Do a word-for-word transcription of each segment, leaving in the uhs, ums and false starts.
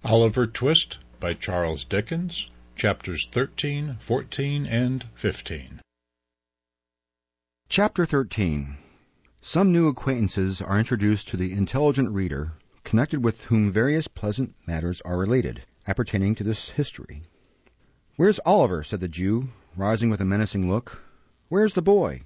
Oliver Twist by Charles Dickens, chapters thirteen, fourteen, and fifteen. Chapter thirteen. Some new acquaintances are introduced to the intelligent reader, connected with whom various pleasant matters are related, appertaining to this history. "Where's Oliver?" said the Jew, rising with a menacing look. "Where's the boy?"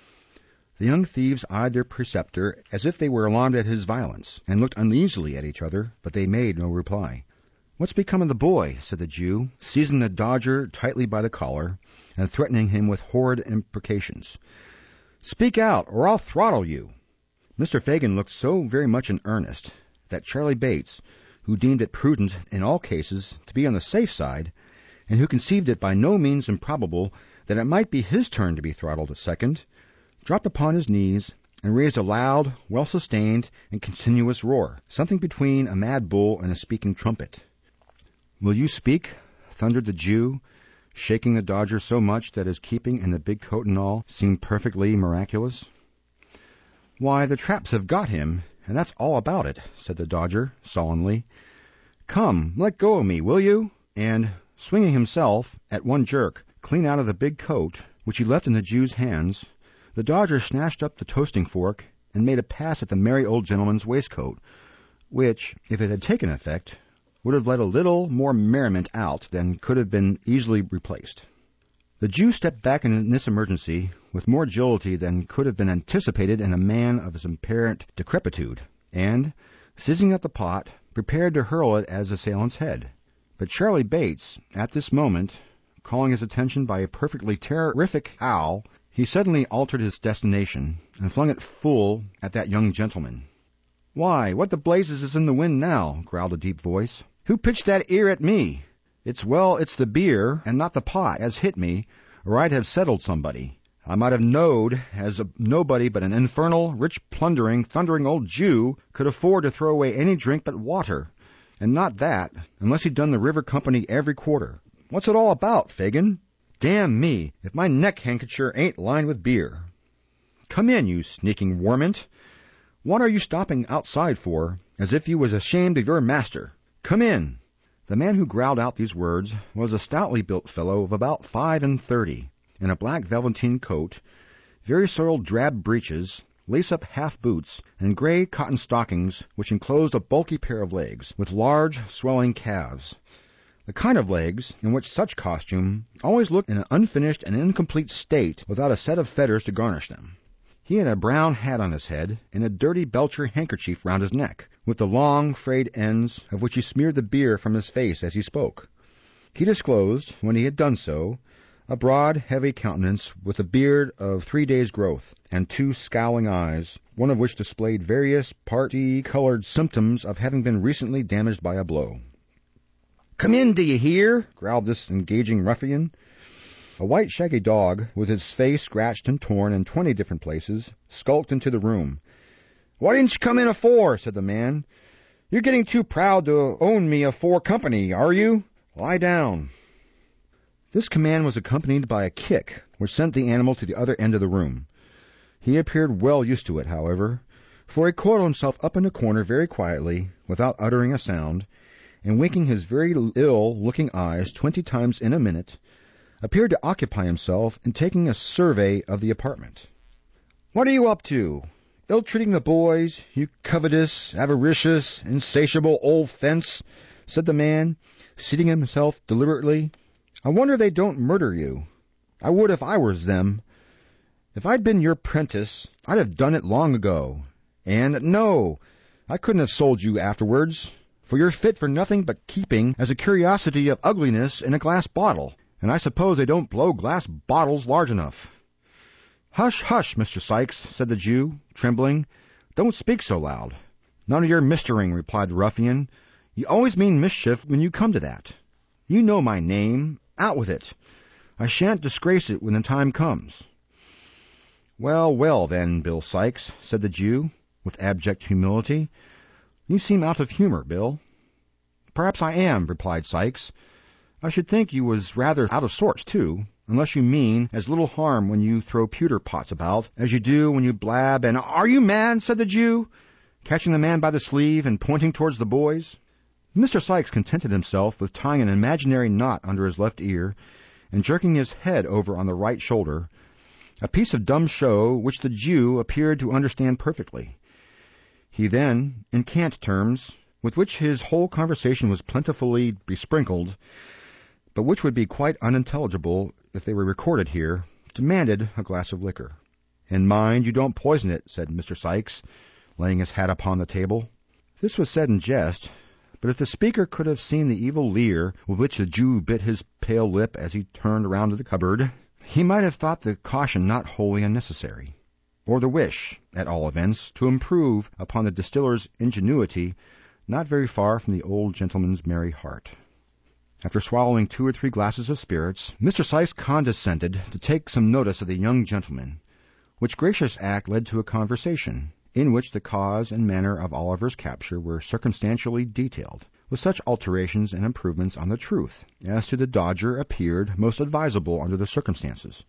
The young thieves eyed their preceptor as if they were alarmed at his violence, and looked uneasily at each other, but they made no reply. "What's become of the boy?" said the Jew, seizing the Dodger tightly by the collar, and threatening him with horrid imprecations. "Speak out, or I'll throttle you." Mister Fagin looked so very much in earnest that Charlie Bates, who deemed it prudent in all cases to be on the safe side, and who conceived it by no means improbable that it might be his turn to be throttled a second, dropped upon his knees and raised a loud, well-sustained, and continuous roar, something between a mad bull and a speaking trumpet. "Will you speak?" thundered the Jew, shaking the Dodger so much that his keeping in the big coat and all seemed perfectly miraculous. "Why, the traps have got him, and that's all about it," said the Dodger, sullenly. "Come, let go of me, will you?" And, swinging himself, at one jerk, clean out of the big coat, which he left in the Jew's hands, the Dodger snatched up the toasting fork and made a pass at the merry old gentleman's waistcoat, which, if it had taken effect, would have let a little more merriment out than could have been easily replaced. The Jew stepped back in this emergency with more agility than could have been anticipated in a man of his apparent decrepitude, and, seizing up the pot, prepared to hurl it at his assailant's head. But Charlie Bates, at this moment, calling his attention by a perfectly terrific howl, he suddenly altered his destination and flung it full at that young gentleman. "Why, what the blazes is in the wind now?" growled a deep voice. "Who pitched that ear at me? It's well it's the beer and not the pot as hit me, or I'd have settled somebody. I might have knowed as a nobody but an infernal, rich, plundering, thundering old Jew could afford to throw away any drink but water, and not that, unless he'd done the river company every quarter. What's it all about, Fagin? Damn me, if my neck handkerchief ain't lined with beer. Come in, you sneaking warmint. What are you stopping outside for, as if you was ashamed of your master? Come in." The man who growled out these words was a stoutly built fellow of about five and thirty, in a black velveteen coat, very soiled drab breeches, lace-up half boots, and gray cotton stockings which enclosed a bulky pair of legs, with large, swelling calves. The kind of legs in which such costume always looked in an unfinished and incomplete state without a set of fetters to garnish them. He had a brown hat on his head and a dirty Belcher handkerchief round his neck, with the long, frayed ends of which he smeared the beer from his face as he spoke. He disclosed, when he had done so, a broad, heavy countenance with a beard of three days' growth, and two scowling eyes, one of which displayed various party-colored symptoms of having been recently damaged by a blow. "Come in, do you hear?" growled this engaging ruffian. A white shaggy dog, with his face scratched and torn in twenty different places, skulked into the room. "What didn't you come in afore?" said the man. "You're getting too proud to own me afore company, are you? Lie down." This command was accompanied by a kick, which sent the animal to the other end of the room. He appeared well used to it, however, for he coiled himself up in a corner very quietly, without uttering a sound, and winking his very ill-looking eyes twenty times in a minute, appeared to occupy himself in taking a survey of the apartment. "What are you up to? Ill-treating the boys, you covetous, avaricious, insatiable old fence," said the man, seating himself deliberately. "I wonder they don't murder you. I would if I was them. If I'd been your prentice, I'd have done it long ago. And no, I couldn't have sold you afterwards, for you're fit for nothing but keeping as a curiosity of ugliness in a glass bottle, and I suppose they don't blow glass bottles large enough." "Hush, hush, Mister Sikes," said the Jew, trembling. "Don't speak so loud." "None of your mistering," replied the ruffian. "You always mean mischief when you come to that. You know my name. Out with it. I shan't disgrace it when the time comes." "Well, well, then, Bill Sikes," said the Jew, with abject humility. "You seem out of humor, Bill." "Perhaps I am," replied Sikes. "I should think you was rather out of sorts, too, unless you mean as little harm when you throw pewter pots about as you do when you blab and—" "Are you mad?" said the Jew, catching the man by the sleeve and pointing towards the boys. Mister Sikes contented himself with tying an imaginary knot under his left ear and jerking his head over on the right shoulder, a piece of dumb show which the Jew appeared to understand perfectly. He then, in cant terms, with which his whole conversation was plentifully besprinkled, but which would be quite unintelligible if they were recorded here, demanded a glass of liquor. "And mind you don't poison it," said Mister Sikes, laying his hat upon the table. This was said in jest, but if the speaker could have seen the evil leer with which the Jew bit his pale lip as he turned around to the cupboard, he might have thought the caution not wholly unnecessary, or the wish, at all events, to improve upon the distiller's ingenuity not very far from the old gentleman's merry heart. After swallowing two or three glasses of spirits, Mister Sikes condescended to take some notice of the young gentleman, which gracious act led to a conversation, in which the cause and manner of Oliver's capture were circumstantially detailed, with such alterations and improvements on the truth as to the Dodger appeared most advisable under the circumstances.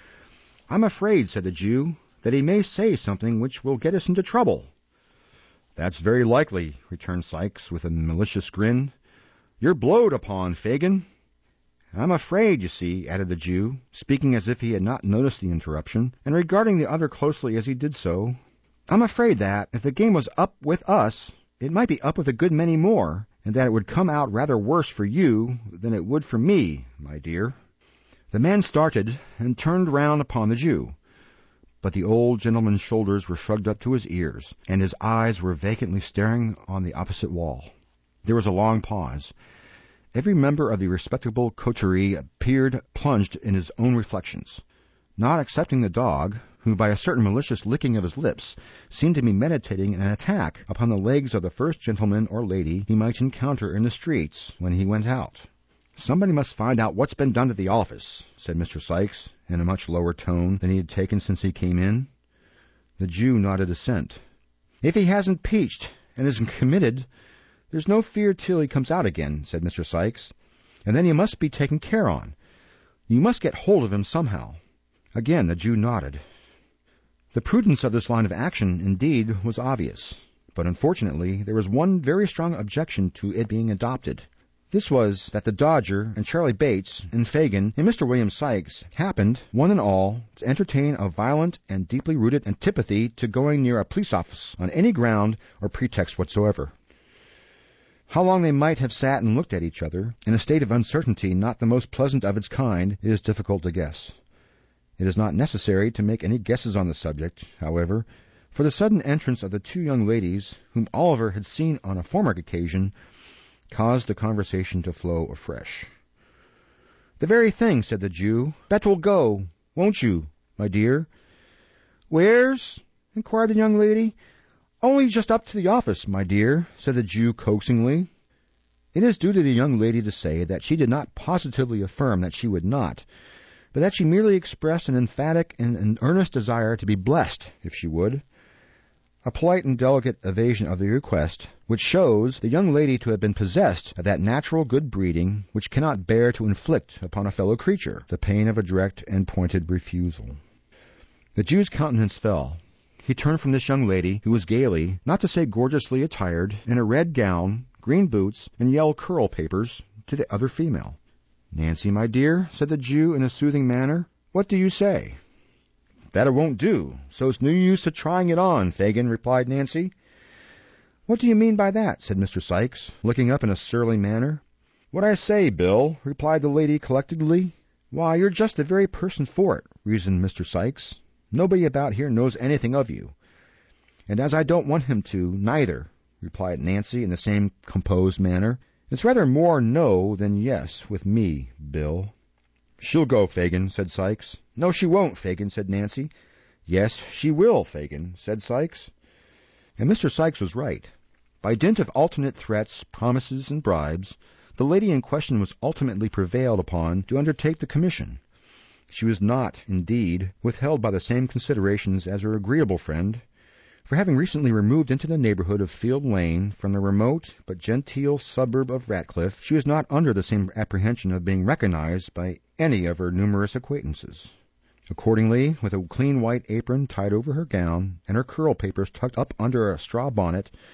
"I'm afraid," said the Jew, "that he may say something which will get us into trouble." "That's very likely," returned Sikes with a malicious grin. "You're blowed upon, Fagin." "I'm afraid, you see," added the Jew, speaking as if he had not noticed the interruption, and regarding the other closely as he did so, "I'm afraid that, if the game was up with us, it might be up with a good many more, and that it would come out rather worse for you than it would for me, my dear." The man started and turned round upon the Jew, but the old gentleman's shoulders were shrugged up to his ears, and his eyes were vacantly staring on the opposite wall. There was a long pause. Every member of the respectable coterie appeared plunged in his own reflections, not excepting the dog, who, by a certain malicious licking of his lips, seemed to be meditating an attack upon the legs of the first gentleman or lady he might encounter in the streets when he went out. "Somebody must find out what's been done to the office," said Mister Sikes, in a much lower tone than he had taken since he came in. The Jew nodded assent. "If he hasn't peached and isn't committed, there's no fear till he comes out again," said Mister Sikes, "and then he must be taken care on. You must get hold of him somehow." Again the Jew nodded. The prudence of this line of action, indeed, was obvious, but unfortunately there was one very strong objection to it being adopted. This was that the Dodger and Charlie Bates and Fagin and Mister William Sikes happened, one and all, to entertain a violent and deeply rooted antipathy to going near a police office on any ground or pretext whatsoever. How long they might have sat and looked at each other, in a state of uncertainty not the most pleasant of its kind, it is difficult to guess. It is not necessary to make any guesses on the subject, however, for the sudden entrance of the two young ladies, whom Oliver had seen on a former occasion, caused the conversation to flow afresh. "The very thing," said the Jew. "Bet we'll go, won't you, my dear?" "Where's?" inquired the young lady. "Only just up to the office, my dear," said the Jew coaxingly. It is due to the young lady to say that she did not positively affirm that she would not, but that she merely expressed an emphatic and an earnest desire to be blessed if she would. A polite and delicate evasion of the request, which shows the young lady to have been possessed of that natural good breeding which cannot bear to inflict upon a fellow creature the pain of a direct and pointed refusal. The Jew's countenance fell. He turned from this young lady, who was gaily, not to say gorgeously attired, in a red gown, green boots, and yellow curl papers, to the other female. "Nancy, my dear," said the Jew in a soothing manner, "what do you say?" "That it won't do, so it's no use to trying it on, Fagin," replied Nancy. "What do you mean by that?" said Mister Sikes, looking up in a surly manner. "What I say, Bill," replied the lady collectedly. "Why, you're just the very person for it," reasoned Mister Sikes. "Nobody about here knows anything of you." "And as I don't want him to, neither," replied Nancy in the same composed manner. "It's rather more no than yes with me, Bill." "She'll go, Fagin," said Sikes. "No, she won't, Fagin," said Nancy. "Yes, she will, Fagin," said Sikes. And Mister Sikes was right. By dint of alternate threats, promises, and bribes, the lady in question was ultimately prevailed upon to undertake the commission. She was not, indeed, withheld by the same considerations as her agreeable friend, for having recently removed into the neighborhood of Field Lane from the remote but genteel suburb of Ratcliffe, she was not under the same apprehension of being recognized by any of her numerous acquaintances. Accordingly, with a clean white apron tied over her gown, and her curl papers tucked up under a straw bonnet,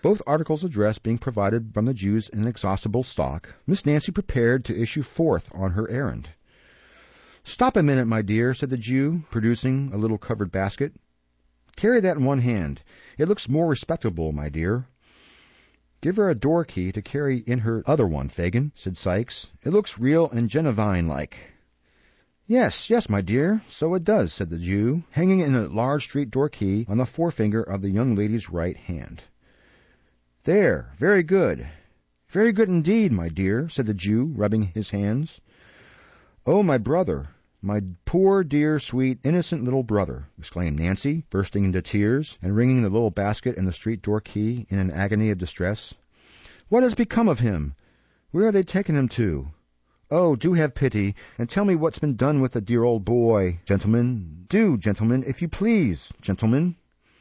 Both articles of dress being provided from the Jew's inexhaustible stock, Miss Nancy prepared to issue forth on her errand. "Stop a minute, my dear," said the Jew, producing a little covered basket. "Carry that in one hand. It looks more respectable, my dear." "Give her a door key to carry in her other one, Fagin," said Sikes. "It looks real and Genevieve-like." "Yes, yes, my dear, so it does," said the Jew, hanging in a large street door key on the forefinger of the young lady's right hand. "There, very good. Very good indeed, my dear," said the Jew, rubbing his hands. "Oh, my brother, my poor, dear, sweet, innocent little brother," exclaimed Nancy, bursting into tears and wringing the little basket and the street door key in an agony of distress. "What has become of him? Where are they taking him to? Oh, do have pity, and tell me what's been done with the dear old boy, gentlemen. Do, gentlemen, if you please, gentlemen."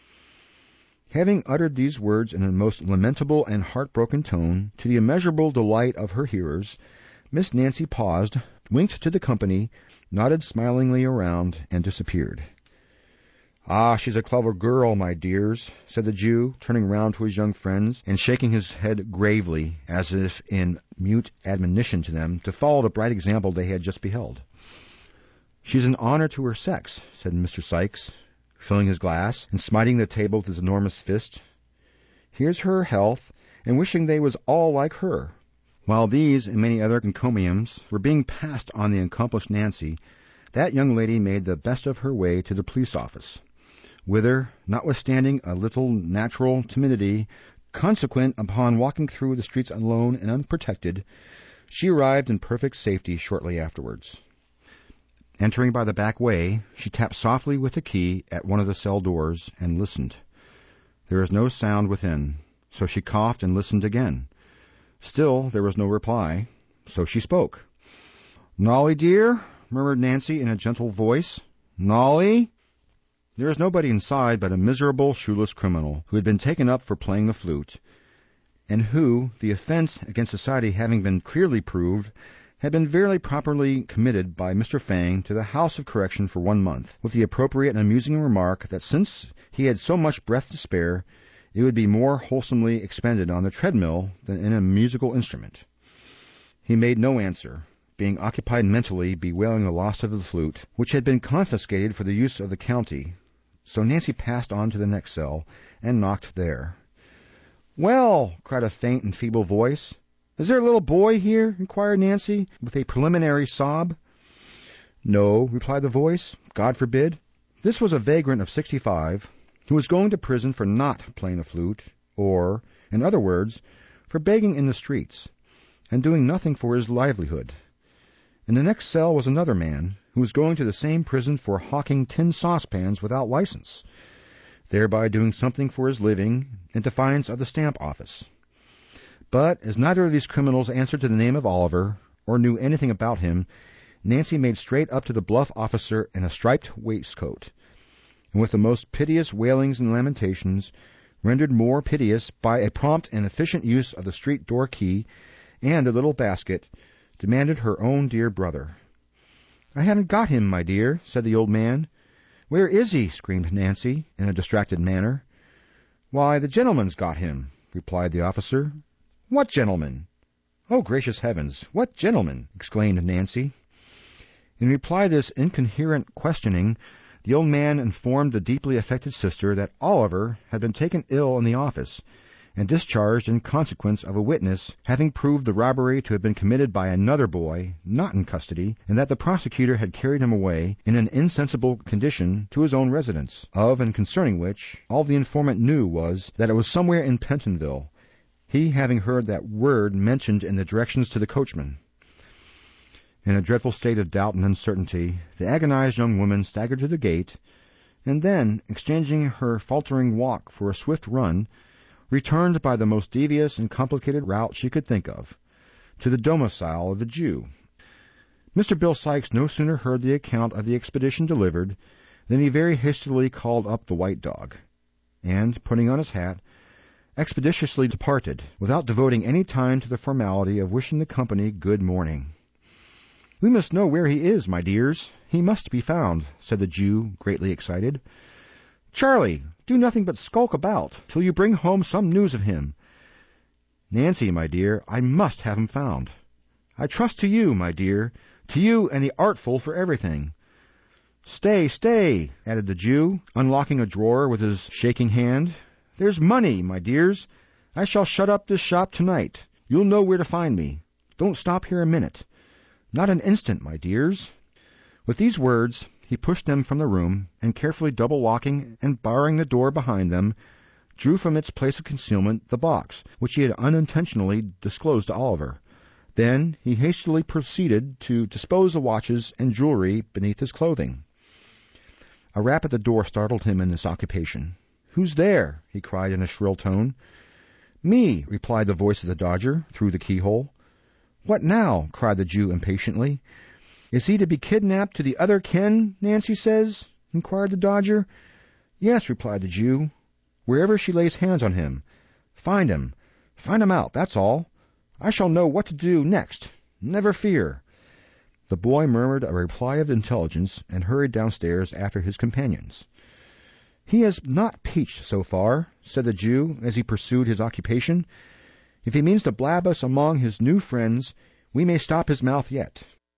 Having uttered these words in a most lamentable and heartbroken tone, to the immeasurable delight of her hearers, Miss Nancy paused, winked to the company, nodded smilingly around, and disappeared. "Ah, she's a clever girl, my dears," said the Jew, turning round to his young friends and shaking his head gravely, as if in mute admonition to them to follow the bright example they had just beheld. "She's an honor to her sex," said Mister Sikes, filling his glass and smiting the table with his enormous fist. "Here's her health, and wishing they was all like her." While these and many other encomiums were being passed on the accomplished Nancy, that young lady made the best of her way to the police office, whither, notwithstanding a little natural timidity consequent upon walking through the streets alone and unprotected, she arrived in perfect safety shortly afterwards. Entering by the back way, she tapped softly with the key at one of the cell doors and listened. There was no sound within, so she coughed and listened again. Still there was no reply, so she spoke. "Nolly, dear," murmured Nancy in a gentle voice. "Nolly?" There was nobody inside but a miserable shoeless criminal who had been taken up for playing the flute, and who, the offence against society having been clearly proved, had been very properly committed by Mister Fang to the House of Correction for one month, with the appropriate and amusing remark that since he had so much breath to spare, it would be more wholesomely expended on the treadmill than in a musical instrument. He made no answer, being occupied mentally bewailing the loss of the flute, which had been confiscated for the use of the county. So Nancy passed on to the next cell and knocked there. "Well," cried a faint and feeble voice. "Is there a little boy here?" inquired Nancy, with a preliminary sob. "No," replied the voice. "God forbid." This was a vagrant of sixty-five, who was going to prison for not playing the flute, or, in other words, for begging in the streets, and doing nothing for his livelihood. In the next cell was another man, who was going to the same prison for hawking tin saucepans without license, thereby doing something for his living in defiance of the stamp office. But as neither of these criminals answered to the name of Oliver, or knew anything about him, Nancy made straight up to the bluff officer in a striped waistcoat, and with the most piteous wailings and lamentations, rendered more piteous by a prompt and efficient use of the street door key and the little basket, demanded her own dear brother. "I haven't got him, my dear," said the old man. "Where is he?" screamed Nancy, in a distracted manner. "Why, the gentleman's got him," replied the officer. "What gentleman?" "Oh, gracious heavens, what gentleman?" exclaimed Nancy. In reply to this incoherent questioning, the old man informed the deeply affected sister that Oliver had been taken ill in the office, and discharged in consequence of a witness having proved the robbery to have been committed by another boy, not in custody, and that the prosecutor had carried him away in an insensible condition to his own residence, of and concerning which all the informant knew was that it was somewhere in Pentonville, he having heard that word mentioned in the directions to the coachman. In a dreadful state of doubt and uncertainty, the agonized young woman staggered to the gate, and then, exchanging her faltering walk for a swift run, returned by the most devious and complicated route she could think of, to the domicile of the Jew. Mister Bill Sikes no sooner heard the account of the expedition delivered than he very hastily called up the white dog, and, putting on his hat, expeditiously departed, without devoting any time to the formality of wishing the company good morning. "We must know where he is, my dears. He must be found," said the Jew, greatly excited. Charlie, do nothing but skulk about till you bring home some news of him. Nancy, my dear, I must have him found. I trust to you, my dear, to you and the artful for everything. Stay, stay, added the Jew, unlocking a drawer with his shaking hand. There's money, my dears. I shall shut up this shop tonight. You'll know where to find me. Don't stop here a minute. Not an instant, my dears. With these words, he pushed them from the room, and carefully double-locking and barring the door behind them, drew from its place of concealment the box, which he had unintentionally disclosed to Oliver. Then he hastily proceeded to dispose the watches and jewelry beneath his clothing. A rap at the door startled him in this occupation. "Who's there?" he cried in a shrill tone. "Me," replied the voice of the Dodger through the keyhole. "What now?" cried the Jew impatiently. "Is he to be kidnapped to the other ken, Nancy says?" inquired the Dodger. "Yes," replied the Jew, "wherever she lays hands on him. Find him. Find him out, that's all. I shall know what to do next. Never fear." The boy murmured a reply of intelligence and hurried downstairs after his companions. "He has not peached so far," said the Jew as he pursued his occupation. "If he means to blab us among his new friends, we may stop his mouth yet."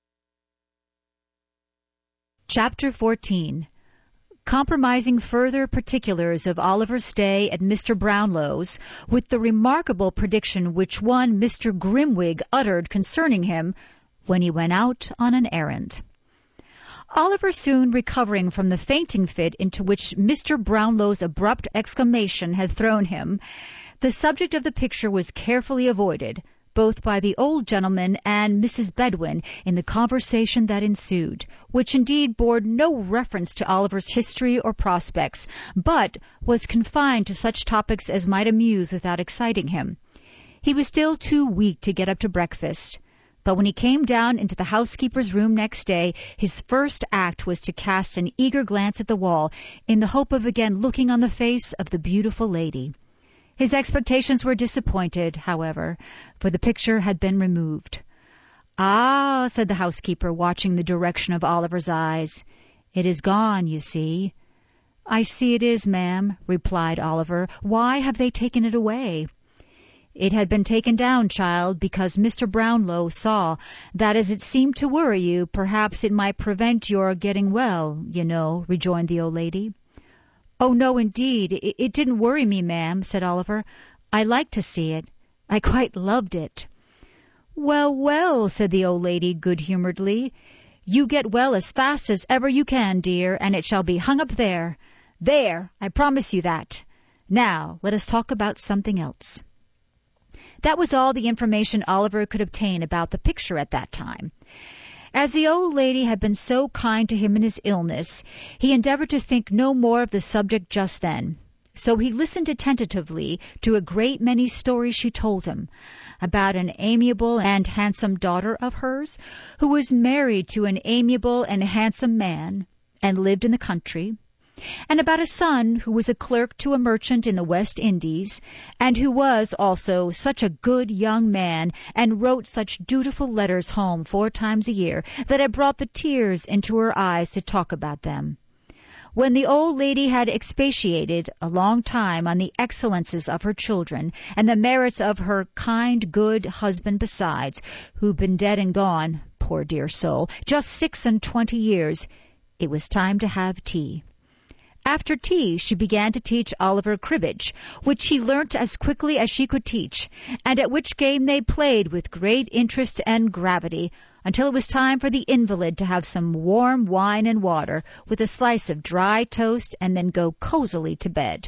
Chapter fourteen. Compromising further particulars of Oliver's stay at Mister Brownlow's with the remarkable prediction which one Mister Grimwig uttered concerning him when he went out on an errand. Oliver, soon recovering from the fainting fit into which Mister Brownlow's abrupt exclamation had thrown him, the subject of the picture was carefully avoided, both by the old gentleman and Missus Bedwin, in the conversation that ensued, which indeed bore no reference to Oliver's history or prospects, but was confined to such topics as might amuse without exciting him. He was still too weak to get up to breakfast, but when he came down into the housekeeper's room next day, his first act was to cast an eager glance at the wall, in the hope of again looking on the face of the beautiful lady. His expectations were disappointed, however, for the picture had been removed. "Ah," said the housekeeper, watching the direction of Oliver's eyes, "it is gone, you see." "I see it is, ma'am," replied Oliver. "Why have they taken it away?" "It had been taken down, child, because Mister Brownlow saw that as it seemed to worry you, perhaps it might prevent your getting well, you know," rejoined the old lady. "Oh, no, indeed, it, it didn't worry me, ma'am," said Oliver. "I liked to see it. I quite loved it." "Well, well," said the old lady good-humoredly, "you get well as fast as ever you can, dear, and it shall be hung up there. There, I promise you that. Now, let us talk about something else." That was all the information Oliver could obtain about the picture at that time. As the old lady had been so kind to him in his illness, he endeavored to think no more of the subject just then. So he listened attentively to a great many stories she told him, about an amiable and handsome daughter of hers, who was married to an amiable and handsome man, and lived in the country, and about a son who was a clerk to a merchant in the West Indies, and who was also such a good young man, and wrote such dutiful letters home four times a year, that it brought the tears into her eyes to talk about them. When the old lady had expatiated a long time on the excellences of her children, and the merits of her kind, good husband besides, who'd been dead and gone, poor dear soul, just six and twenty years, it was time to have tea. After tea, she began to teach Oliver cribbage, which he learnt as quickly as she could teach, and at which game they played with great interest and gravity, until it was time for the invalid to have some warm wine and water, with a slice of dry toast, and then go cosily to bed.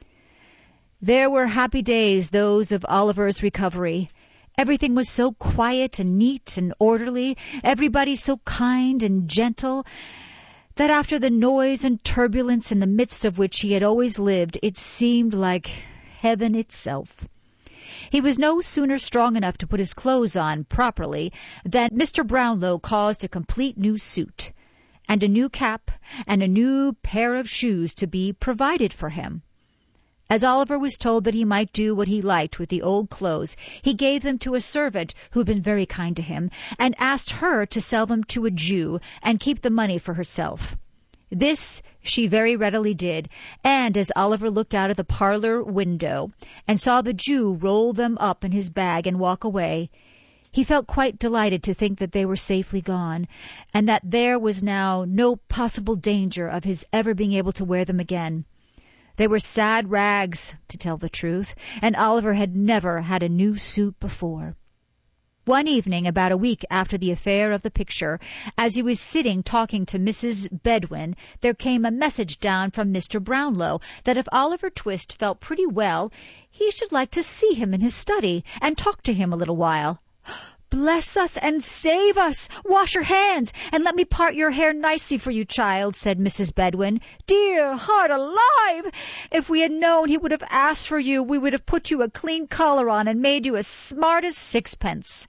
There were happy days, those of Oliver's recovery. Everything was so quiet and neat and orderly, everybody so kind and gentle, that after the noise and turbulence in the midst of which he had always lived, it seemed like heaven itself. He was no sooner strong enough to put his clothes on properly than Mister Brownlow caused a complete new suit, and a new cap, and a new pair of shoes to be provided for him. As Oliver was told that he might do what he liked with the old clothes, he gave them to a servant who had been very kind to him, and asked her to sell them to a Jew and keep the money for herself. This she very readily did, and as Oliver looked out of the parlor window and saw the Jew roll them up in his bag and walk away, he felt quite delighted to think that they were safely gone, and that there was now no possible danger of his ever being able to wear them again. They were sad rags, to tell the truth, and Oliver had never had a new suit before. One evening, about a week after the affair of the picture, as he was sitting talking to Missus Bedwin, there came a message down from Mister Brownlow that if Oliver Twist felt pretty well, he should like to see him in his study and talk to him a little while. "Bless us and save us! Wash your hands, and let me part your hair nicely for you, child," said Missus Bedwin. "Dear heart alive! If we had known he would have asked for you, we would have put you a clean collar on and made you as smart as sixpence."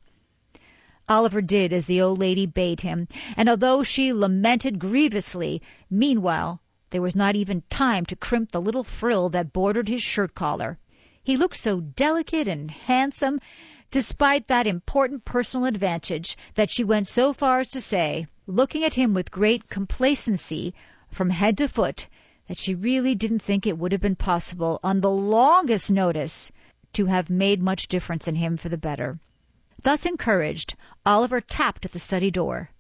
Oliver did as the old lady bade him, and although she lamented grievously, meanwhile there was not even time to crimp the little frill that bordered his shirt collar. He looked so delicate and handsome, despite that important personal advantage, that she went so far as to say, looking at him with great complacency from head to foot, that she really didn't think it would have been possible, on the longest notice, to have made much difference in him for the better. Thus encouraged, Oliver tapped at the study door.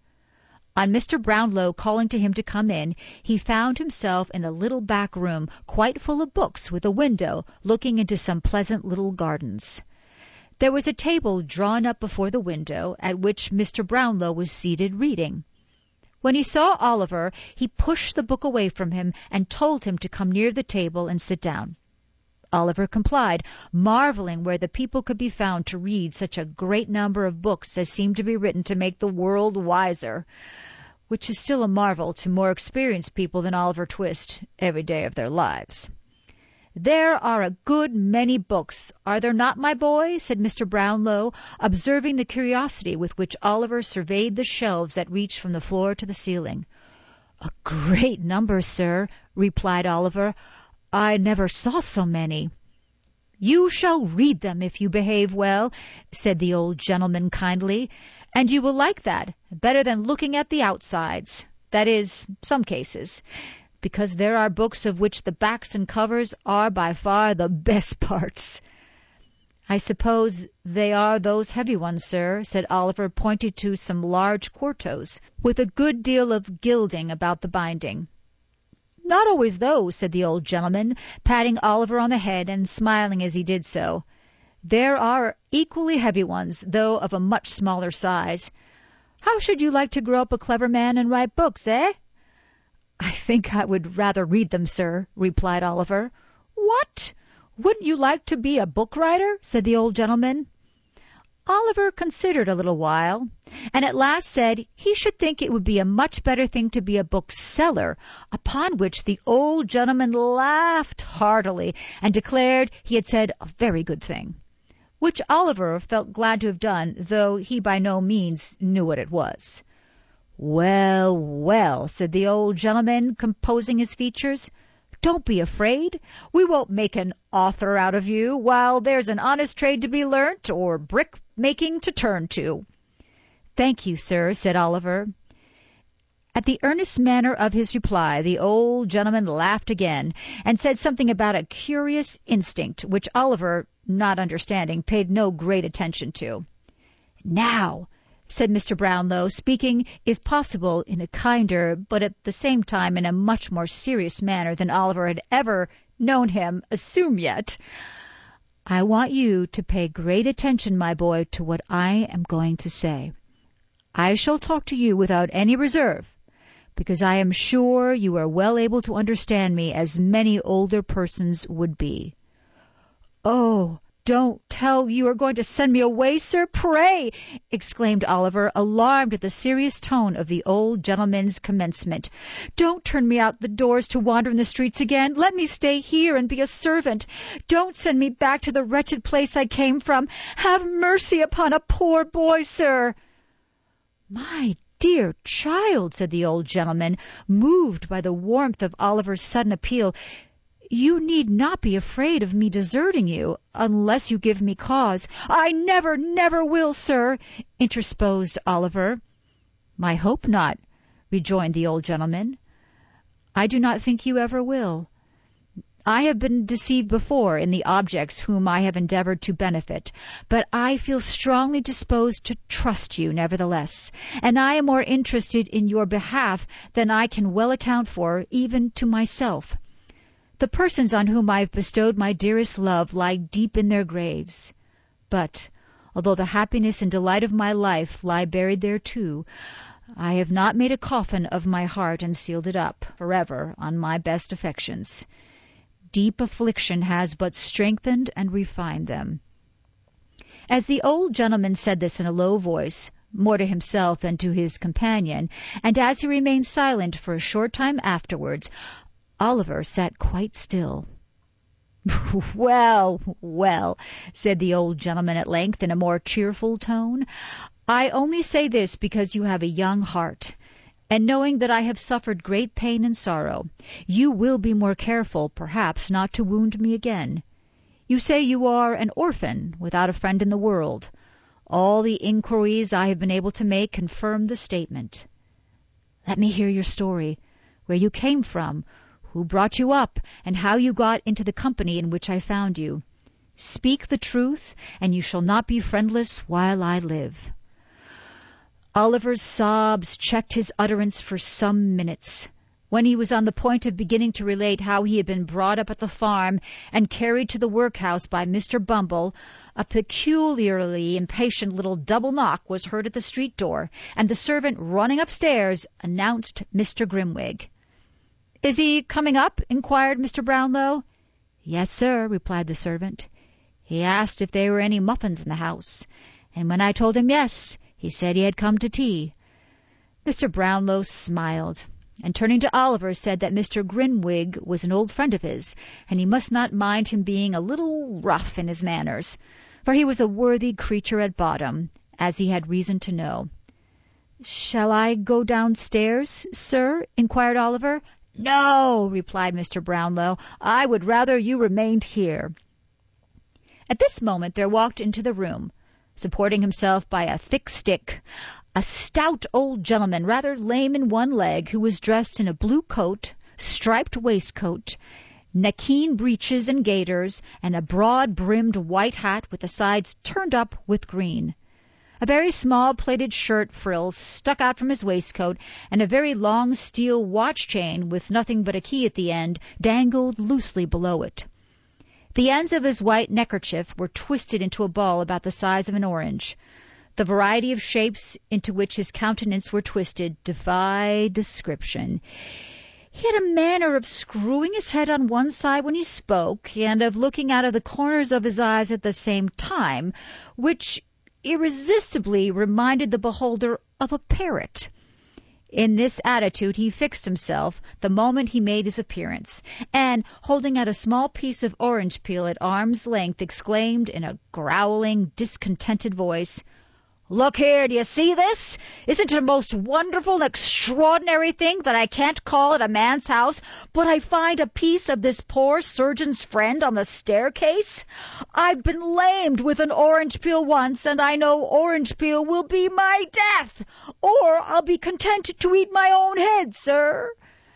On Mister Brownlow calling to him to come in, he found himself in a little back room quite full of books, with a window looking into some pleasant little gardens. There was a table drawn up before the window, at which Mister Brownlow was seated reading. When he saw Oliver, he pushed the book away from him and told him to come near the table and sit down. Oliver complied, marveling where the people could be found to read such a great number of books as seemed to be written to make the world wiser, which is still a marvel to more experienced people than Oliver Twist every day of their lives. "There are a good many books, are there not, my boy?" said Mister Brownlow, observing the curiosity with which Oliver surveyed the shelves that reached from the floor to the ceiling. "A great number, sir," replied Oliver. "I never saw so many." "You shall read them if you behave well," said the old gentleman kindly, "and you will like that better than looking at the outsides, that is, some cases, because there are books of which the backs and covers are by far the best parts." "I suppose they are those heavy ones, sir," said Oliver, pointing to some large quartos, with a good deal of gilding about the binding. "Not always those," said the old gentleman, patting Oliver on the head and smiling as he did so. "There are equally heavy ones, though of a much smaller size. How should you like to grow up a clever man and write books, eh?" "I think I would rather read them, sir," replied Oliver. "What? Wouldn't you like to be a book writer?" said the old gentleman. Oliver considered a little while, and at last said he should think it would be a much better thing to be a bookseller, upon which the old gentleman laughed heartily and declared he had said a very good thing, which Oliver felt glad to have done, though he by no means knew what it was. "Well, well," said the old gentleman, composing his features, "don't be afraid. We won't make an author out of you, while there's an honest trade to be learnt, or brick-making to turn to." "Thank you, sir," said Oliver. At the earnest manner of his reply, the old gentleman laughed again, and said something about a curious instinct, which Oliver, not understanding, paid no great attention to. "Now," said Mister Brownlow, speaking, if possible, in a kinder, but at the same time in a much more serious manner than Oliver had ever known him assume yet, "I want you to pay great attention, my boy, to what I am going to say. I shall talk to you without any reserve, because I am sure you are well able to understand me as many older persons would be." "Oh, don't tell you are going to send me away, sir, pray!" exclaimed Oliver, alarmed at the serious tone of the old gentleman's commencement. "Don't turn me out the doors to wander in the streets again. Let me stay here and be a servant. Don't send me back to the wretched place I came from. Have mercy upon a poor boy, sir." "My dear child," said the old gentleman, moved by the warmth of Oliver's sudden appeal, "you need not be afraid of me deserting you, unless you give me cause." "I never, never will, sir," interposed Oliver. "I hope not," rejoined the old gentleman. I do not think you ever will. I have been deceived before in the objects whom I have endeavored to benefit, but I feel strongly disposed to trust you nevertheless, and I am more interested in your behalf than I can well account for, even to myself. The persons on whom I have bestowed my dearest love lie deep in their graves. But, although the happiness and delight of my life lie buried there too, I have not made a coffin of my heart and sealed it up forever on my best affections. Deep affliction has but strengthened and refined them. As the old gentleman said this in a low voice, more to himself than to his companion, and as he remained silent for a short time afterwards, Oliver sat quite still. "Well, well," said the old gentleman at length in a more cheerful tone, "I only say this because you have a young heart. And knowing that I have suffered great pain and sorrow, you will be more careful, perhaps, not to wound me again. You say you are an orphan, without a friend in the world. All the inquiries I have been able to make confirm the statement. Let me hear your story, where you came from, who brought you up, and how you got into the company in which I found you. Speak the truth, and you shall not be friendless while I live." Oliver's sobs checked his utterance for some minutes. When he was on the point of beginning to relate how he had been brought up at the farm and carried to the workhouse by Mister Bumble, a peculiarly impatient little double knock was heard at the street door, and the servant, running upstairs, announced Mister Grimwig. "Is he coming up?" inquired Mister Brownlow. "Yes, sir," replied the servant. "He asked if there were any muffins in the house, and when I told him yes, he said he had come to tea." Mister Brownlow smiled, and turning to Oliver said that Mister Grimwig was an old friend of his, and he must not mind him being a little rough in his manners, for he was a worthy creature at bottom, as he had reason to know. "Shall I go downstairs, sir?" inquired Oliver. "No," replied Mister Brownlow. "I would rather you remained here." At this moment there walked into the room, supporting himself by a thick stick, a stout old gentleman, rather lame in one leg, who was dressed in a blue coat, striped waistcoat, nankeen breeches and gaiters, and a broad-brimmed white hat with the sides turned up with green. A very small plaited shirt frill stuck out from his waistcoat, and a very long steel watch chain with nothing but a key at the end dangled loosely below it. The ends of his white neckerchief were twisted into a ball about the size of an orange. The variety of shapes into which his countenance were twisted defied description. He had a manner of screwing his head on one side when he spoke, and of looking out of the corners of his eyes at the same time, which irresistibly reminded the beholder of a parrot. In this attitude he fixed himself the moment he made his appearance, and, holding out a small piece of orange peel at arm's length, exclaimed in a growling, discontented voice, "Look here, do you see this? Isn't it a most wonderful and extraordinary thing that I can't call at a man's house, but I find a piece of this poor surgeon's friend on the staircase? I've been lamed with an orange peel once, and I know orange peel will be my death, or I'll be content to eat my own head, sir."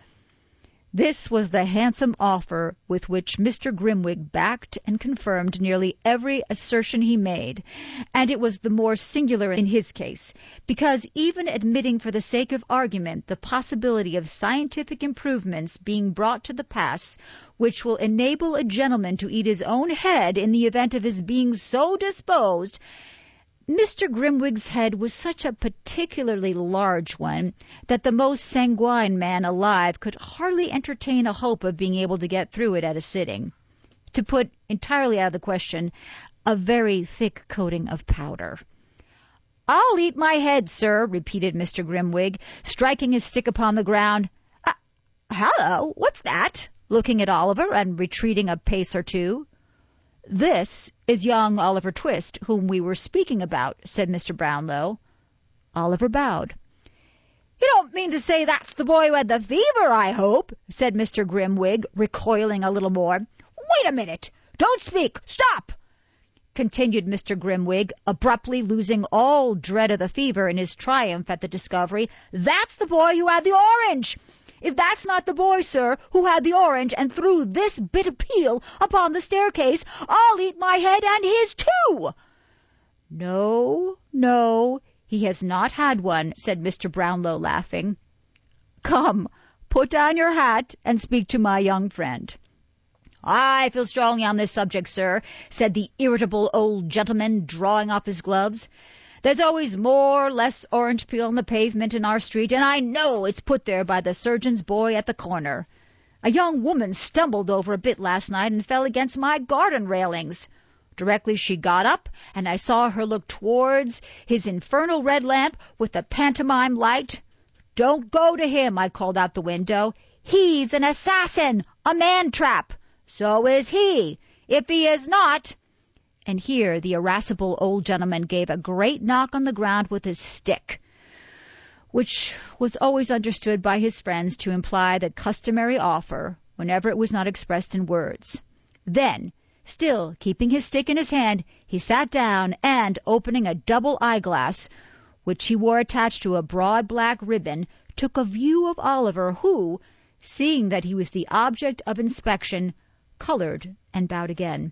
This was the handsome offer with which Mister Grimwig backed and confirmed nearly every assertion he made, and it was the more singular in his case, because even admitting for the sake of argument the possibility of scientific improvements being brought to the pass, which will enable a gentleman to eat his own head in the event of his being so disposed, Mister Grimwig's head was such a particularly large one that the most sanguine man alive could hardly entertain a hope of being able to get through it at a sitting. To put entirely out of the question, a very thick coating of powder. "I'll eat my head, sir," repeated Mister Grimwig, striking his stick upon the ground. Uh, "Hallo, what's that?" looking at Oliver and retreating a pace or two. "This is young Oliver Twist, whom we were speaking about," said Mister Brownlow. Oliver bowed. "You don't mean to say that's the boy who had the fever, I hope?" said Mister Grimwig, recoiling a little more. "Wait a minute! Don't speak! Stop!" continued Mister Grimwig, abruptly losing all dread of the fever in his triumph at the discovery, "that's the boy who had the orange! If that's not the boy, sir, who had the orange and threw this bit of peel upon the staircase, I'll eat my head and his too!" "No, no, he has not had one," said Mister Brownlow, laughing. "Come, put down your hat and speak to my young friend." "I feel strongly on this subject, sir," said the irritable old gentleman, drawing off his gloves. "There's always more or less orange peel on the pavement in our street, and I know it's put there by the surgeon's boy at the corner. A young woman stumbled over a bit last night and fell against my garden railings. Directly she got up, and I saw her look towards his infernal red lamp with the pantomime light. 'Don't go to him,' I called out the window. 'He's an assassin, a man-trap. So is he. If he is not—' And here the irascible old gentleman gave a great knock on the ground with his stick, which was always understood by his friends to imply the customary offer whenever it was not expressed in words. Then, still keeping his stick in his hand, he sat down and, opening a double eyeglass, which he wore attached to a broad black ribbon, took a view of Oliver, who, seeing that he was the object of inspection, colored and bowed again.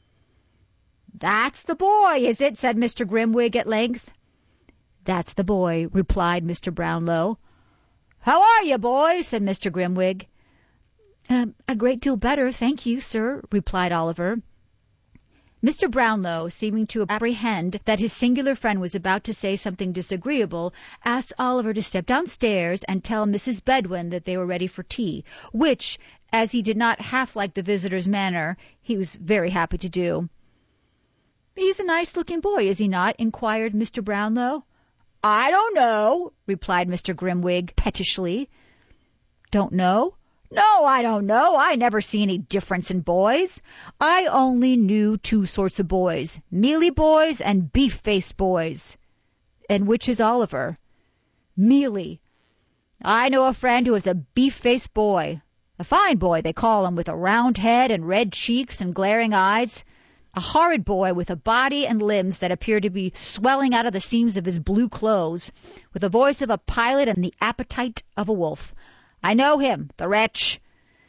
"That's the boy, is it?" said Mister Grimwig at length. "That's the boy," replied Mister Brownlow. "How are you, boy?" said Mister Grimwig. Uh, "A great deal better, thank you, sir," replied Oliver. Mister Brownlow, seeming to apprehend that his singular friend was about to say something disagreeable, asked Oliver to step downstairs and tell Missus Bedwin that they were ready for tea, which, as he did not half like the visitor's manner, he was very happy to do. "He's a nice-looking boy, is he not?" inquired Mister Brownlow. "I don't know," replied Mister Grimwig pettishly. "Don't know?" "No, I don't know. I never see any difference in boys. I only knew two sorts of boys, mealy boys and beef-faced boys." "And which is Oliver?" "Mealy. I know a friend who is a beef-faced boy. A fine boy, they call him, with a round head and red cheeks and glaring eyes. A horrid boy with a body and limbs that appear to be swelling out of the seams of his blue clothes, with the voice of a pilot and the appetite of a wolf. I know him, the wretch."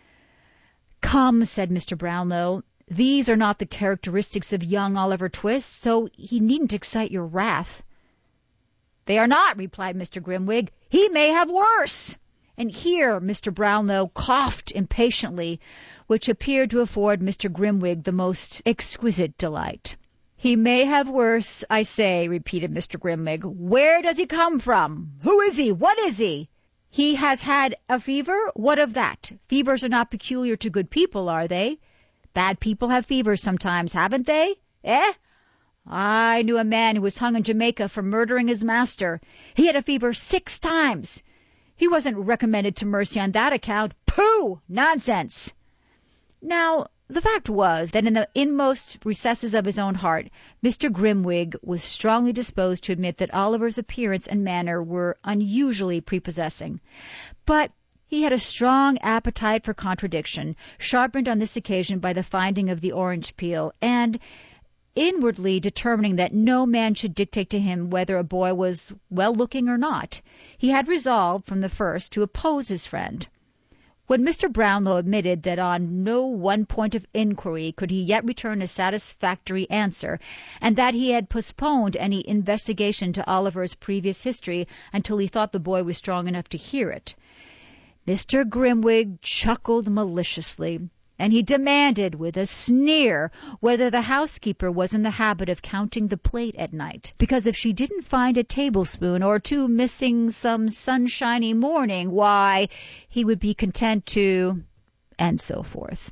"Come," said Mister Brownlow, "these are not the characteristics of young Oliver Twist, so he needn't excite your wrath." "They are not," replied Mister Grimwig. "He may have worse." And here Mister Brownlow coughed impatiently, which appeared to afford Mister Grimwig the most exquisite delight. "He may have worse, I say," repeated Mister Grimwig. "Where does he come from? Who is he? What is he? He has had a fever? What of that? Fevers are not peculiar to good people, are they? Bad people have fevers sometimes, haven't they? Eh? I knew a man who was hung in Jamaica for murdering his master. He had a fever six times. He wasn't recommended to mercy on that account. Pooh! Nonsense!" Now, the fact was that in the inmost recesses of his own heart, Mister Grimwig was strongly disposed to admit that Oliver's appearance and manner were unusually prepossessing. But he had a strong appetite for contradiction, sharpened on this occasion by the finding of the orange peel, and inwardly determining that no man should dictate to him whether a boy was well-looking or not, he had resolved from the first to oppose his friend. When Mister Brownlow admitted that on no one point of inquiry could he yet return a satisfactory answer, and that he had postponed any investigation to Oliver's previous history until he thought the boy was strong enough to hear it, Mister Grimwig chuckled maliciously, and he demanded with a sneer whether the housekeeper was in the habit of counting the plate at night, because if she didn't find a tablespoon or two missing some sunshiny morning, why, he would be content to, and so forth.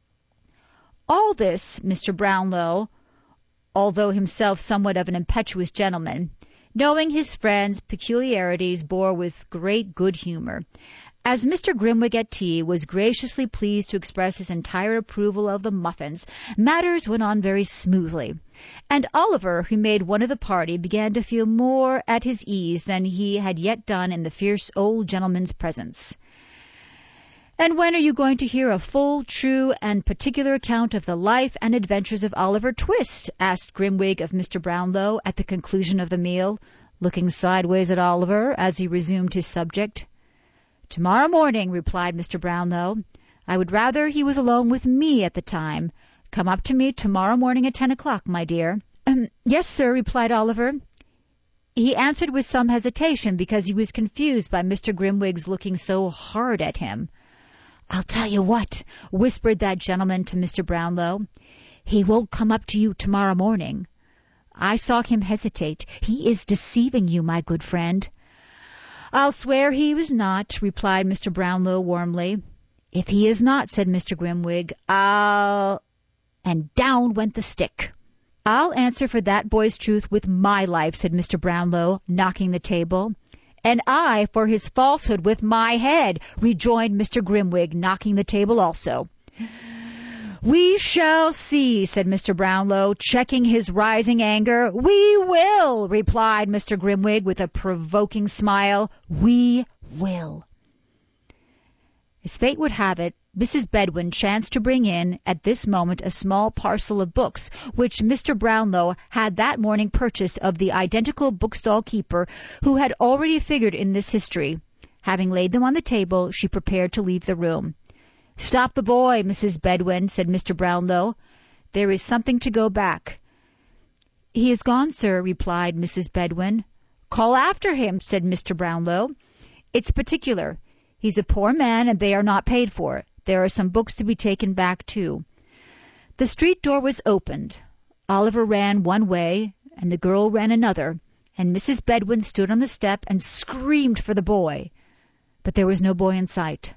All this Mister Brownlow, although himself somewhat of an impetuous gentleman, knowing his friend's peculiarities, bore with great good humor. As Mister Grimwig at tea was graciously pleased to express his entire approval of the muffins, matters went on very smoothly, and Oliver, who made one of the party, began to feel more at his ease than he had yet done in the fierce old gentleman's presence. "And when are you going to hear a full, true, and particular account of the life and adventures of Oliver Twist?" asked Grimwig of Mister Brownlow at the conclusion of the meal, looking sideways at Oliver as he resumed his subject. "Tomorrow morning," replied Mister Brownlow. "I would rather he was alone with me at the time. Come up to me tomorrow morning at ten o'clock, my dear." Um, "Yes, sir," replied Oliver. He answered with some hesitation because he was confused by Mister Grimwig's looking so hard at him. "I'll tell you what," whispered that gentleman to Mister Brownlow. "He won't come up to you tomorrow morning. I saw him hesitate. He is deceiving you, my good friend." "I'll swear he was not," replied Mister Brownlow warmly. "If he is not," said Mister Grimwig, "I'll—" And down went the stick. "I'll answer for that boy's truth with my life," said Mister Brownlow, knocking the table. "And I for his falsehood with my head," rejoined Mister Grimwig, knocking the table also. "We shall see," said Mister Brownlow, checking his rising anger. "We will," replied Mister Grimwig with a provoking smile. "We will." As fate would have it, Missus Bedwin chanced to bring in at this moment a small parcel of books, which Mister Brownlow had that morning purchased of the identical bookstall keeper who had already figured in this history. Having laid them on the table, she prepared to leave the room. "Stop the boy, Missus Bedwin," said Mister Brownlow. "There is something to go back." "He is gone, sir," replied Missus Bedwin. "Call after him," said Mister Brownlow. "It's particular. He's a poor man, and they are not paid for. There are some books to be taken back, too." The street door was opened. Oliver ran one way, and the girl ran another, and Missus Bedwin stood on the step and screamed for the boy. But there was no boy in sight.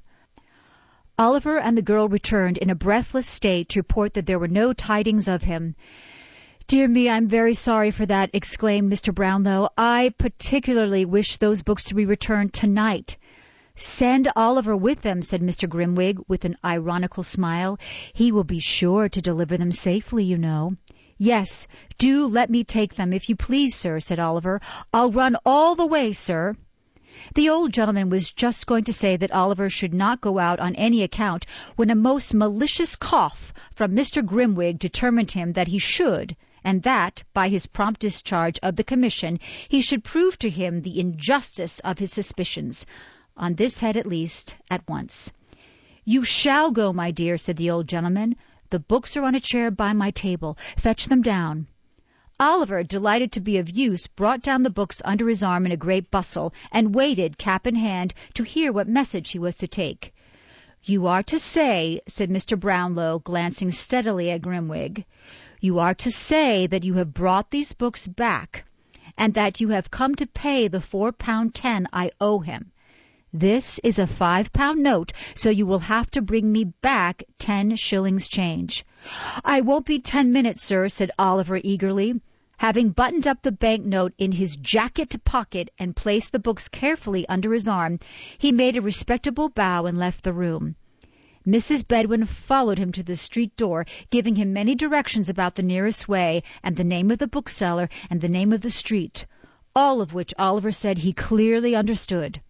Oliver and the girl returned in a breathless state to report that there were no tidings of him. "Dear me, I'm very sorry for that," exclaimed Mister Brownlow. "I particularly wish those books to be returned tonight." "Send Oliver with them," said Mister Grimwig with an ironical smile. "He will be sure to deliver them safely, you know." "Yes, do let me take them, if you please, sir," said Oliver. "I'll run all the way, sir." The old gentleman was just going to say that Oliver should not go out on any account when a most malicious cough from Mister Grimwig determined him that he should, and that, by his prompt discharge of the commission, he should prove to him the injustice of his suspicions. On this head, at least, at once. "You shall go, my dear," said the old gentleman. "The books are on a chair by my table. Fetch them down." Oliver, delighted to be of use, brought down the books under his arm in a great bustle, and waited, cap in hand, to hear what message he was to take. "You are to say," said Mister Brownlow, glancing steadily at Grimwig, "you are to say that you have brought these books back, and that you have come to pay the four pound ten I owe him. This is a five-pound note, so you will have to bring me back ten shillings change." "I won't be ten minutes, sir," said Oliver eagerly. Having buttoned up the bank-note in his jacket pocket and placed the books carefully under his arm, he made a respectable bow and left the room. Missus Bedwin followed him to the street door, giving him many directions about the nearest way, and the name of the bookseller, and the name of the street, all of which Oliver said he clearly understood.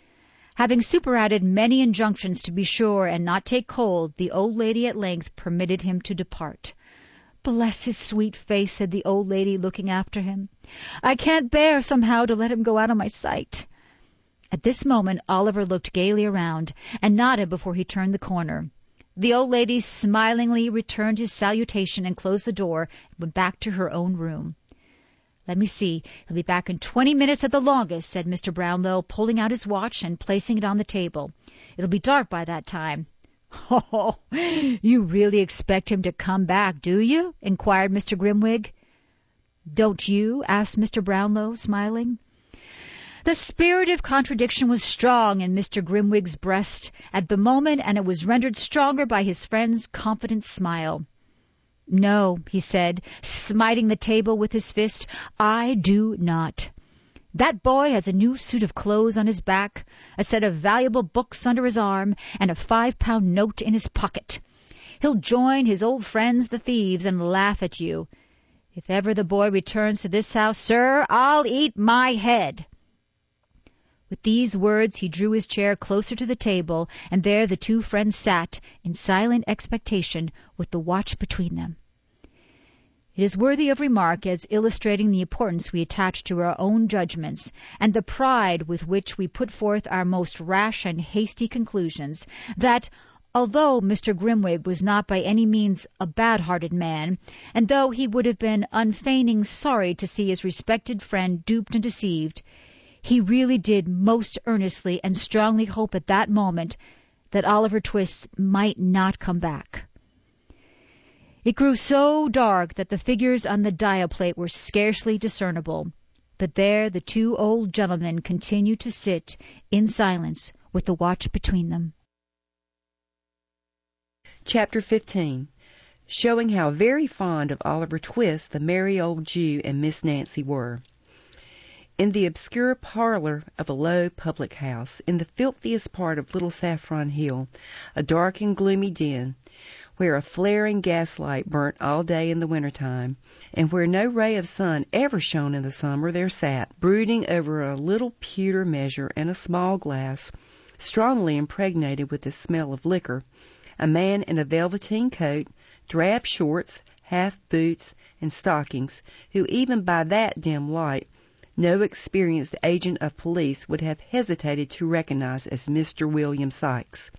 Having superadded many injunctions to be sure and not take cold, the old lady at length permitted him to depart. "Bless his sweet face," said the old lady, looking after him. "I can't bear, somehow, to let him go out of my sight." At this moment Oliver looked gaily around, and nodded before he turned the corner. The old lady smilingly returned his salutation and closed the door, and went back to her own room. "Let me see, he'll be back in twenty minutes at the longest," said Mister Brownlow, pulling out his watch and placing it on the table. "It'll be dark by that time." "Oh, you really expect him to come back, do you?" inquired Mister Grimwig. "Don't you?" asked Mister Brownlow, smiling. The spirit of contradiction was strong in Mister Grimwig's breast at the moment, and it was rendered stronger by his friend's confident smile. "No," he said, smiting the table with his fist, "I do not. That boy has a new suit of clothes on his back, a set of valuable books under his arm, and a five-pound note in his pocket. He'll join his old friends the thieves and laugh at you. If ever the boy returns to this house, sir, I'll eat my head." With these words he drew his chair closer to the table, and there the two friends sat, in silent expectation, with the watch between them. It is worthy of remark as illustrating the importance we attach to our own judgments, and the pride with which we put forth our most rash and hasty conclusions, that, although Mister Grimwig was not by any means a bad-hearted man, and though he would have been unfeigned sorry to see his respected friend duped and deceived, he really did most earnestly and strongly hope at that moment that Oliver Twist might not come back. It grew so dark that the figures on the dial plate were scarcely discernible, but there the two old gentlemen continued to sit in silence with the watch between them. Chapter fifteen, showing how very fond of Oliver Twist the merry old Jew and Miss Nancy were. In the obscure parlor of a low public house, in the filthiest part of Little Saffron Hill, a dark and gloomy den, where a flaring gaslight burnt all day in the winter-time, and where no ray of sun ever shone in the summer, there sat, brooding over a little pewter measure and a small glass, strongly impregnated with the smell of liquor, a man in a velveteen coat, drab shorts, half boots, and stockings, who even by that dim light no experienced agent of police would have hesitated to recognize as Mister William Sikes.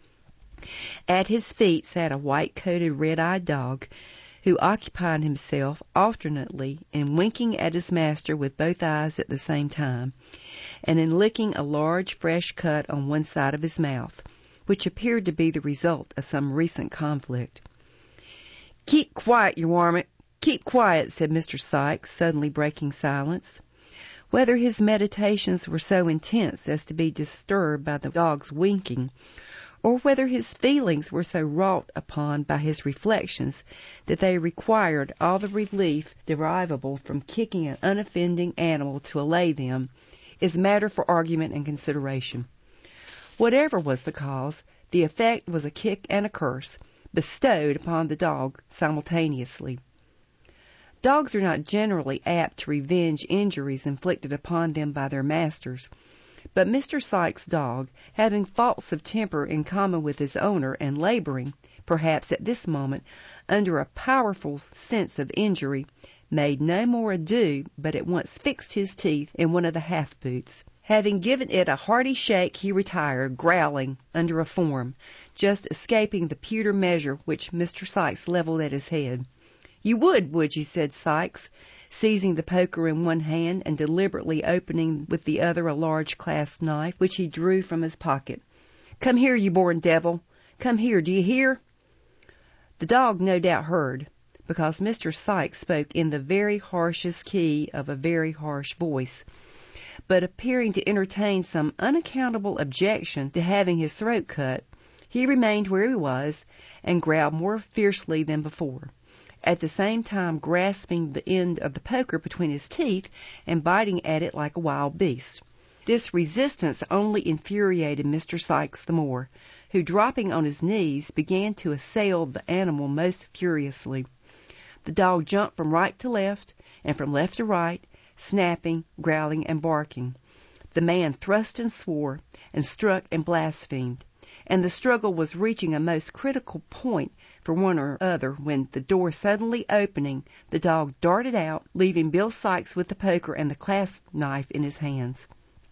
At his feet sat a white-coated, red-eyed dog, who occupied himself alternately in winking at his master with both eyes at the same time, and in licking a large, fresh cut on one side of his mouth, which appeared to be the result of some recent conflict. "Keep quiet, you warmint! Keep quiet," said Mister Sikes, suddenly breaking silence. Whether his meditations were so intense as to be disturbed by the dog's winking, or whether his feelings were so wrought upon by his reflections that they required all the relief derivable from kicking an unoffending animal to allay them, is matter for argument and consideration. Whatever was the cause, the effect was a kick and a curse, bestowed upon the dog simultaneously. Dogs are not generally apt to revenge injuries inflicted upon them by their masters, but Mister Sikes' dog, having faults of temper in common with his owner, and laboring, perhaps at this moment, under a powerful sense of injury, made no more ado, but at once fixed his teeth in one of the half-boots. Having given it a hearty shake, he retired, growling, under a form, just escaping the pewter measure which Mister Sikes levelled at his head. "You would, would you?" said Sikes, seizing the poker in one hand and deliberately opening with the other a large clasp knife, which he drew from his pocket. "Come here, you born devil! Come here, do you hear?" The dog no doubt heard, because Mister Sikes spoke in the very harshest key of a very harsh voice, but appearing to entertain some unaccountable objection to having his throat cut, he remained where he was, and growled more fiercely than before, at the same time grasping the end of the poker between his teeth and biting at it like a wild beast. This resistance only infuriated Mister Sikes the more, who, dropping on his knees, began to assail the animal most furiously. The dog jumped from right to left, and from left to right, snapping, growling, and barking. The man thrust and swore, and struck and blasphemed, and the struggle was reaching a most critical point for one or other, when, the door suddenly opening, the dog darted out, leaving Bill Sikes with the poker and the clasp knife in his hands.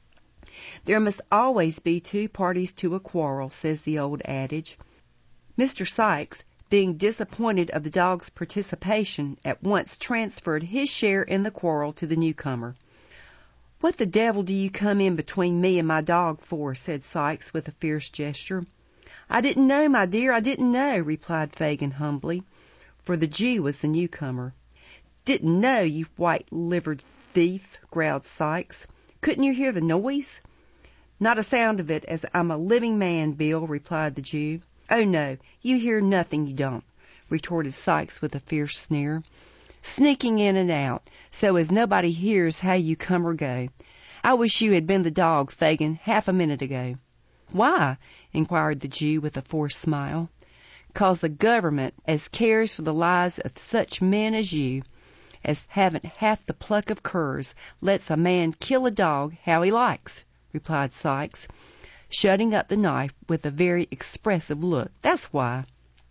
There must always be two parties to a quarrel, says the old adage. Mister Sikes, being disappointed of the dog's participation, at once transferred his share in the quarrel to the newcomer. "What the devil do you come in between me and my dog for?" said Sikes with a fierce gesture. "I didn't know, my dear, I didn't know," replied Fagin humbly, for the Jew was the newcomer. "Didn't know, you white-livered thief," growled Sikes. "Couldn't you hear the noise?" "Not a sound of it, as I'm a living man, Bill," replied the Jew. "Oh, no, you hear nothing, you don't," retorted Sikes with a fierce sneer. "Sneaking in and out, so as nobody hears how you come or go. I wish you had been the dog, Fagin, half a minute ago." "Why?" inquired the Jew with a forced smile. "'Cause the government, as cares for the lives of such men as you, as haven't half the pluck of curs, lets a man kill a dog how he likes." replied Sikes, shutting up the knife with a very expressive look. "That's why."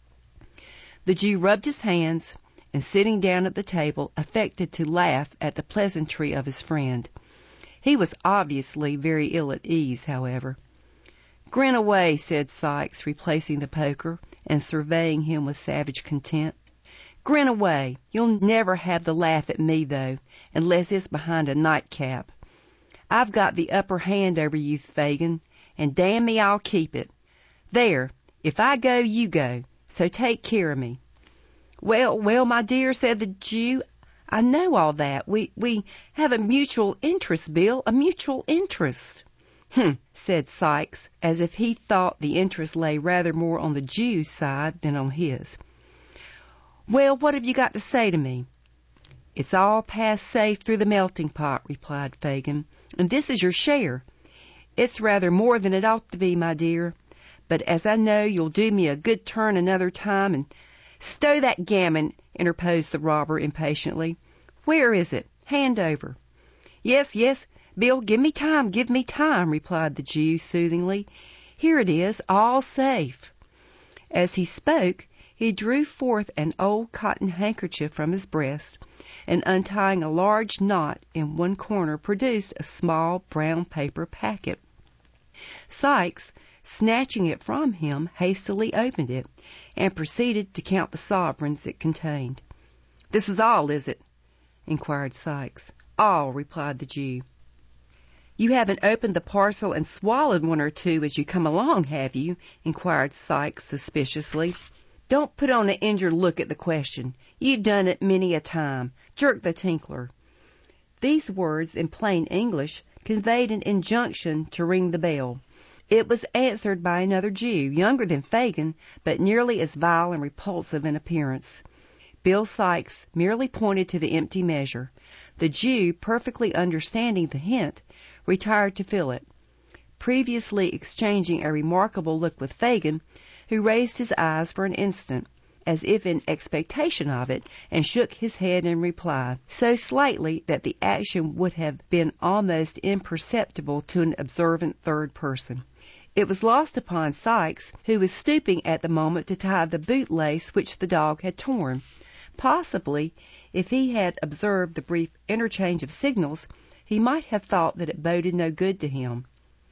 The Jew rubbed his hands, and sitting down at the table, affected to laugh at the pleasantry of his friend. He was obviously very ill at ease, however. "Grin away," said Sikes, replacing the poker and surveying him with savage contempt. "Grin away. You'll never have the laugh at me, though, unless it's behind a nightcap. I've got the upper hand over you, Fagin, and damn me, I'll keep it. There, if I go, you go, so take care of me." "Well, well, my dear," said the Jew, "I know all that. We, we have a mutual interest, Bill, a mutual interest." "Humph," said Sikes, as if he thought the interest lay rather more on the Jew's side than on his. "Well, what have you got to say to me?" "It's all passed safe through the melting pot," replied Fagin, "and this is your share. It's rather more than it ought to be, my dear, but as I know you'll do me a good turn another time, and—" "Stow that gammon," interposed the robber impatiently. "Where is it? Hand over." "Yes, yes, Bill, give me time, give me time," replied the Jew soothingly. "Here it is, all safe." As he spoke, he drew forth an old cotton handkerchief from his breast, and untying a large knot in one corner, produced a small brown paper packet. Sikes, snatching it from him, hastily opened it, and proceeded to count the sovereigns it contained. "This is all, is it?" inquired Sikes. "All," replied the Jew. "You haven't opened the parcel and swallowed one or two as you come along, have you?" inquired Sikes suspiciously. "Don't put on an injured look at the question. You've done it many a time. Jerk the tinkler." These words, in plain English, conveyed an injunction to ring the bell. It was answered by another Jew, younger than Fagin, but nearly as vile and repulsive in appearance. Bill Sikes merely pointed to the empty measure. The Jew, perfectly understanding the hint, retired to fill it, previously exchanging a remarkable look with Fagin, who raised his eyes for an instant, as if in expectation of it, and shook his head in reply, so slightly that the action would have been almost imperceptible to an observant third person. It was lost upon Sikes, who was stooping at the moment to tie the bootlace which the dog had torn. Possibly, if he had observed the brief interchange of signals, he might have thought that it boded no good to him.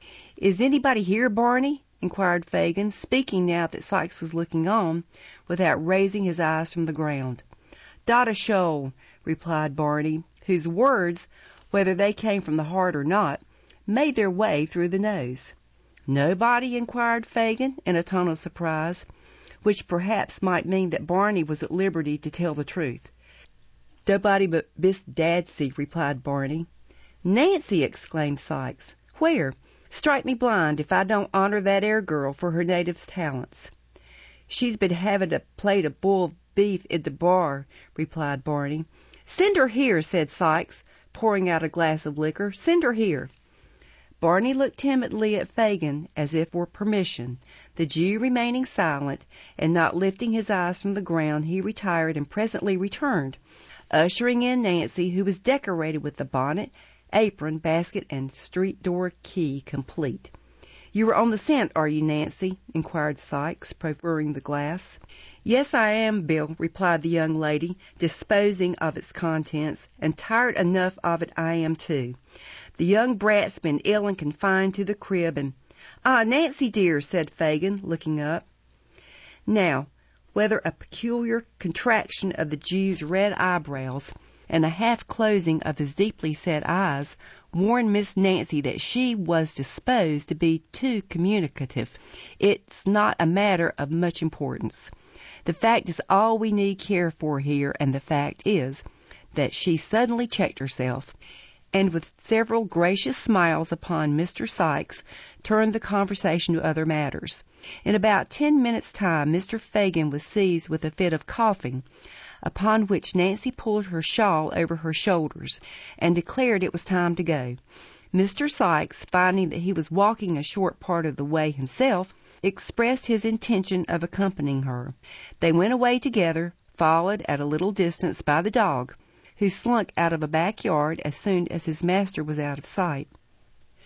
"Is anybody here, Barney?" inquired Fagin, speaking now that Sikes was looking on, without raising his eyes from the ground. "Dot a shoal," replied Barney, whose words, whether they came from the heart or not, made their way through the nose. "Nobody?" inquired Fagin, in a tone of surprise, which perhaps might mean that Barney was at liberty to tell the truth. "Nobody but Miss Dadsy," replied Barney. "Nancy!" exclaimed Sikes. "Where? Strike me blind if I don't honor that 'ere girl for her native talents." "She's been having a plate of boiled beef in the bar," replied Barney. "Send her here," said Sikes, pouring out a glass of liquor. "Send her here." Barney looked timidly at Fagin, as if for permission. The Jew remaining silent, and not lifting his eyes from the ground, he retired and presently returned, ushering in Nancy, who was decorated with the bonnet, apron, basket, and street door key complete. "You are on the scent, are you, Nancy?" inquired Sikes, proffering the glass. "Yes, I am, Bill," replied the young lady, disposing of its contents, "and tired enough of it I am, too. The young brat's been ill and confined to the crib, and—" "Ah, Nancy, dear," said Fagin, looking up. Now, whether a peculiar contraction of the Jew's red eyebrows and a half-closing of his deeply set eyes warned Miss Nancy that she was disposed to be too communicative, it's not a matter of much importance. The fact is all we need care for here, and the fact is that she suddenly checked herself, and with several gracious smiles upon Mister Sikes, turned the conversation to other matters. In about ten minutes' time Mister Fagin was seized with a fit of coughing, upon which Nancy pulled her shawl over her shoulders, and declared it was time to go. Mister Sikes, finding that he was walking a short part of the way himself, expressed his intention of accompanying her. They went away together, followed at a little distance by the dog, who slunk out of a backyard as soon as his master was out of sight.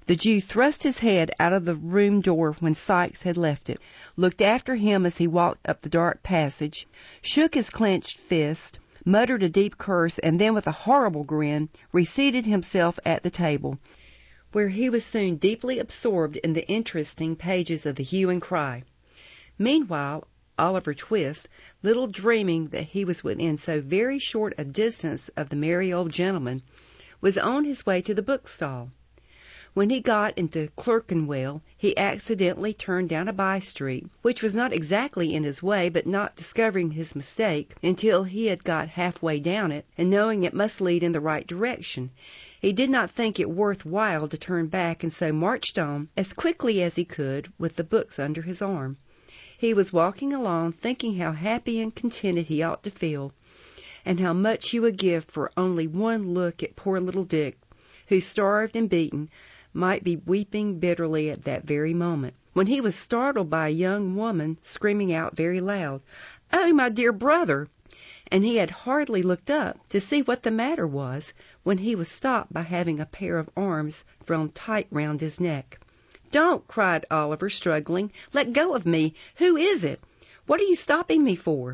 The Jew thrust his head out of the room door when Sikes had left it, looked after him as he walked up the dark passage, shook his clenched fist, muttered a deep curse, and then with a horrible grin reseated himself at the table, where he was soon deeply absorbed in the interesting pages of the hue and cry. Meanwhile, Oliver Twist, little dreaming that he was within so very short a distance of the merry old gentleman, was on his way to the bookstall. When he got into Clerkenwell, he accidentally turned down a by-street, which was not exactly in his way, but not discovering his mistake until he had got halfway down it, and knowing it must lead in the right direction, he did not think it worth while to turn back, and so marched on as quickly as he could with the books under his arm. He was walking along, thinking how happy and contented he ought to feel, and how much he would give for only one look at poor little Dick, who, starved and beaten, might be weeping bitterly at that very moment, when he was startled by a young woman screaming out very loud, "Oh, my dear brother!" And he had hardly looked up to see what the matter was, when he was stopped by having a pair of arms thrown tight round his neck. "Don't!" cried Oliver, struggling. "Let go of me! Who is it? What are you stopping me for?"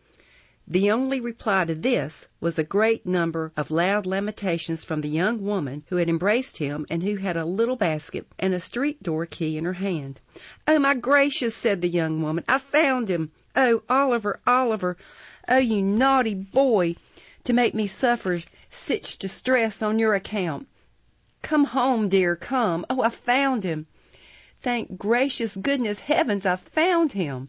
The only reply to this was a great number of loud lamentations from the young woman who had embraced him and who had a little basket and a street door key in her hand. "Oh, my gracious!" said the young woman. "I found him! Oh, Oliver, Oliver! Oh, you naughty boy, to make me suffer sich distress on your account! Come home, dear, come! Oh, I found him! Thank gracious goodness heavens, I found him!"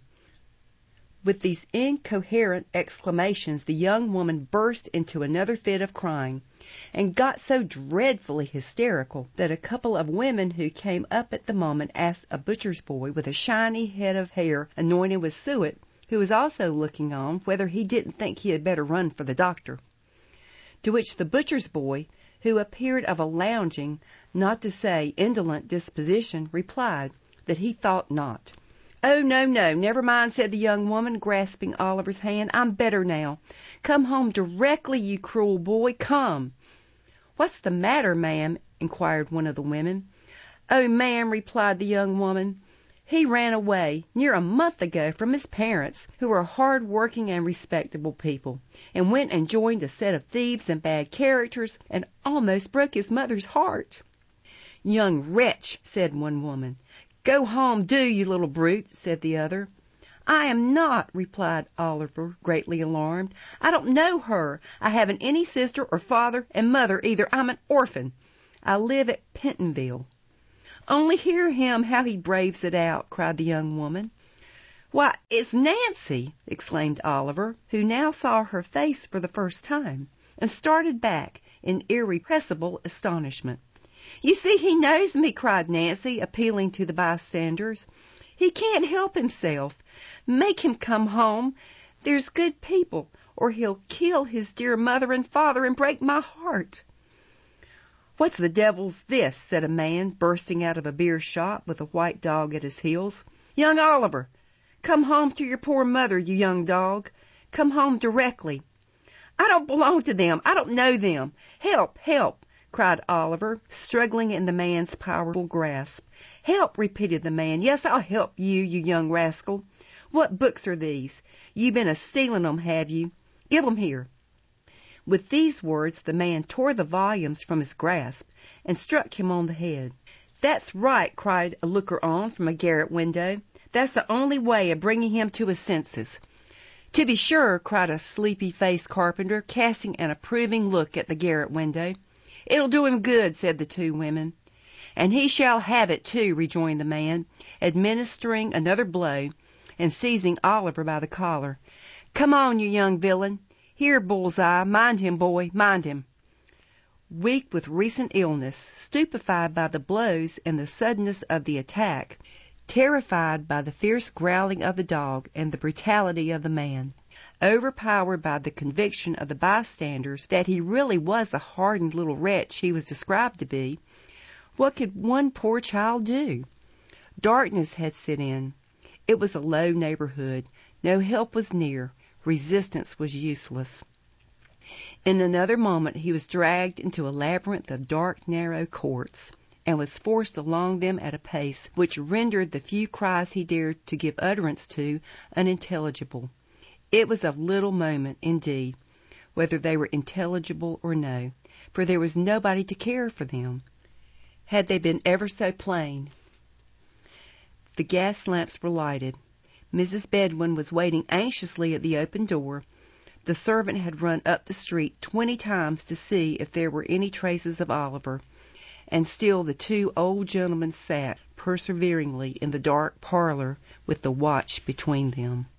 With these incoherent exclamations, the young woman burst into another fit of crying, and got so dreadfully hysterical that a couple of women who came up at the moment asked a butcher's boy with a shiny head of hair anointed with suet, who was also looking on, whether he didn't think he had better run for the doctor. To which the butcher's boy, who appeared of a lounging, not to say indolent disposition, replied that he thought not. "Oh, no, no, never mind," said the young woman, grasping Oliver's hand. "I'm better now. Come home directly, you cruel boy, come." "What's the matter, ma'am?" inquired one of the women. "Oh, ma'am," replied the young woman, "he ran away near a month ago from his parents, who are hard-working and respectable people, and went and joined a set of thieves and bad characters, and almost broke his mother's heart." "Young wretch," said one woman. "Go home, do, you little brute," said the other. "I am not," replied Oliver, greatly alarmed. "I don't know her. I haven't any sister or father and mother either. I'm an orphan. I live at Pentonville." "Only hear him, how he braves it out," cried the young woman. "Why, it's Nancy!" exclaimed Oliver, who now saw her face for the first time, and started back in irrepressible astonishment. "You see, he knows me," cried Nancy, appealing to the bystanders. "He can't help himself. Make him come home. There's good people, or he'll kill his dear mother and father and break my heart." "What's the devil's this?" said a man, bursting out of a beer shop with a white dog at his heels. "Young Oliver, come home to your poor mother, you young dog. Come home directly." "I don't belong to them. I don't know them. Help, help!" cried Oliver, struggling in the man's powerful grasp. "Help!" repeated the man. "Yes, I'll help you, you young rascal. What books are these? You been a-stealing 'em, have you? Give 'em here." With these words the man tore the volumes from his grasp and struck him on the head. "That's right," cried a looker-on from a garret window. "That's the only way of bringing him to his senses." "To be sure," cried a sleepy-faced carpenter, casting an approving look at the garret window. "It'll do him good," said the two women. "And he shall have it, too," rejoined the man, administering another blow and seizing Oliver by the collar. "Come on, you young villain. Here, Bullseye, mind him, boy, mind him." Weak with recent illness, stupefied by the blows and the suddenness of the attack, terrified by the fierce growling of the dog and the brutality of the man, overpowered by the conviction of the bystanders that he really was the hardened little wretch he was described to be, what could one poor child do? Darkness had set in. It was a low neighborhood. No help was near. Resistance was useless. In another moment he was dragged into a labyrinth of dark, narrow courts. and was forced along them at a pace which rendered the few cries he dared to give utterance to unintelligible. It was of little moment, indeed, whether they were intelligible or no, for there was nobody to care for them, had they been ever so plain. The gas lamps were lighted. Missus Bedwin was waiting anxiously at the open door. The servant had run up the street twenty times to see if there were any traces of Oliver, and still the two old gentlemen sat perseveringly in the dark parlor with the watch between them.